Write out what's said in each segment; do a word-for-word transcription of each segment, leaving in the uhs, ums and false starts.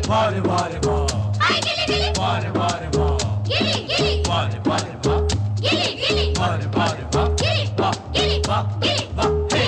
वारे वारे वाह, हाय गिली गिली, वारे वारे वाह, गिली गिली, वारे वारे वाह, गिली गिली, वारे वारे वाह, गिली वाह गिली, वाह गिली वाह, हे।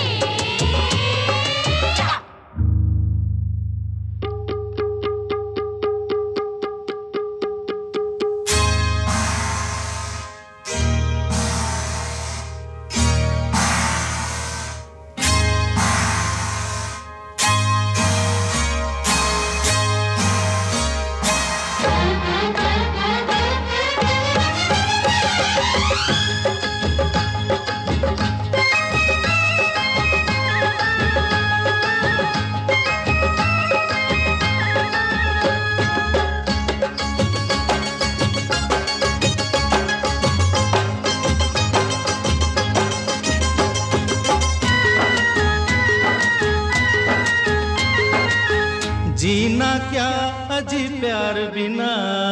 जीना क्या अजी प्यार बिना,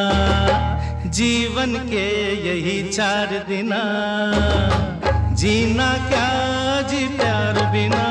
जीवन के यही चार दिना। जीना क्या अजी प्यार बिना,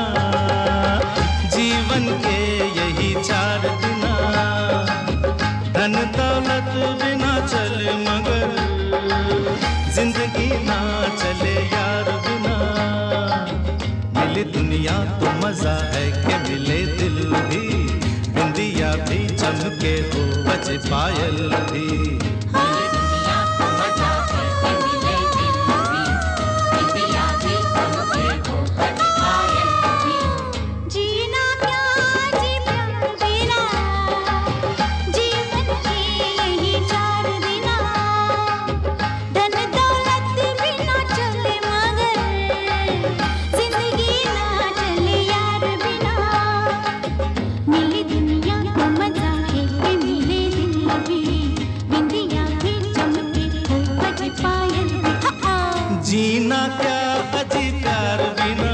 जीवन के यही चार दिना। धन दौलत बिना चले मगर जिंदगी ना चले यार बिना। मिली दुनिया तो मजा है कि मिले दिल भी, बिंदिया भी चमके हो बजे पायल भी। मिले दुनिया तो मजा है कि मिले दिल भी, बिंदिया भी चमके हो बजे पायल भी। जीना क्या जी प्यार बिना, जीवन के यही चार दिना। धन दौलत बिना चले मगर जिंदगी ना चले यार बिना। मिली दुनिया को मजा है कि मिले दिल भी, बिंदिया भी चमके हो बजे पायल भी। जीना क्या अजी प्यार बिना,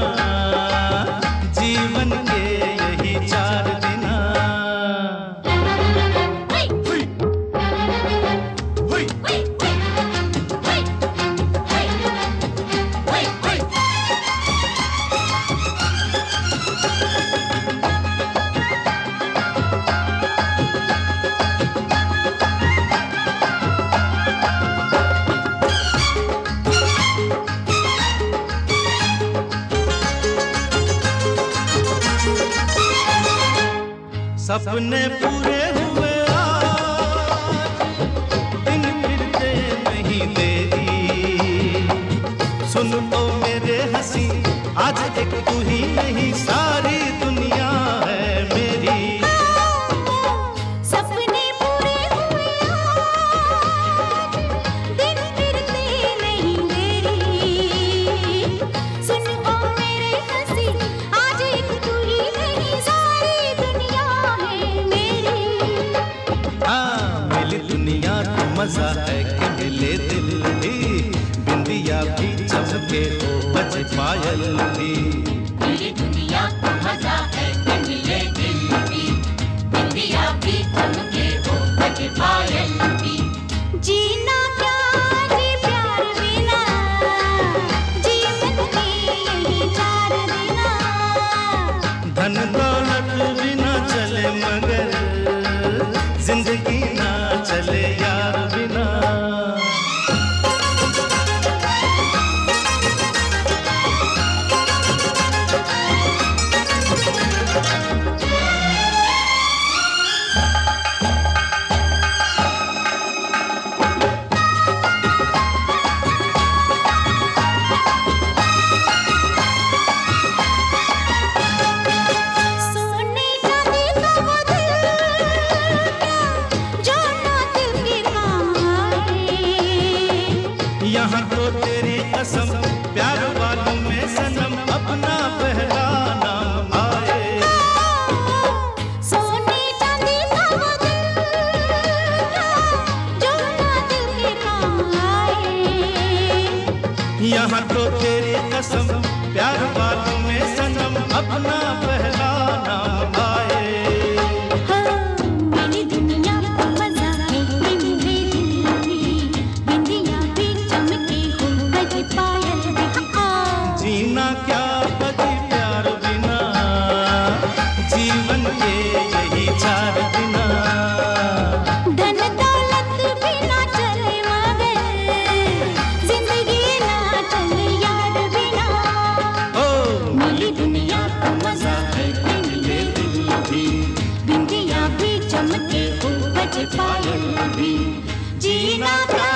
जीवन के यही चार दिना। हुई, हुई, हुई, हुई, हुई, हुई, हुई, हुई। सपने पूरे हुए आज, दिन फिरते नहीं देरी। सुन तो मेरे हंसी, आज एक तू ही नहीं सारी दुनिया है मेरी। सपने पूरे हुए आज, दिन फिरते नहीं देरी। सुन ओ मेरे हंसी, आज एक तू ही नहीं सारी दुनिया है मेरी। हाँ मिली दुनिया तो मजा है कि मिले दिल भी, बिंदिया भी चमके हो बजे पायल भी। मिली दुनिया को मजा है कि मिले दिल भी, बिंदिया भी चमके हो बजे पायल भी। जीना क्या जी प्यार बिना, जीवन के यही चार दिना। धन दौलत बिना चले मगर जिंदगी ना चले यार बिना। सोने चांदी का वो दिल क्या, जो ना दिल के काम आए। यहाँ तो तेरी कसम, प्यार वालों में सनम अपना पहला नाम आए। सोने चांदी का वो दिल क्या, जो ना दिल के काम आए। यहाँ तो तेरी कसम, प्यार वालों में सनम अपना पहला नाम आए। मिली दुनिया को मजा है कि मिले दिल भी, बिंदिया भी चमके हो बजे पायल भी। जीना क्या अजी प्यार बिना, जीवन के यही चार दिना। पायल भी जीना क्या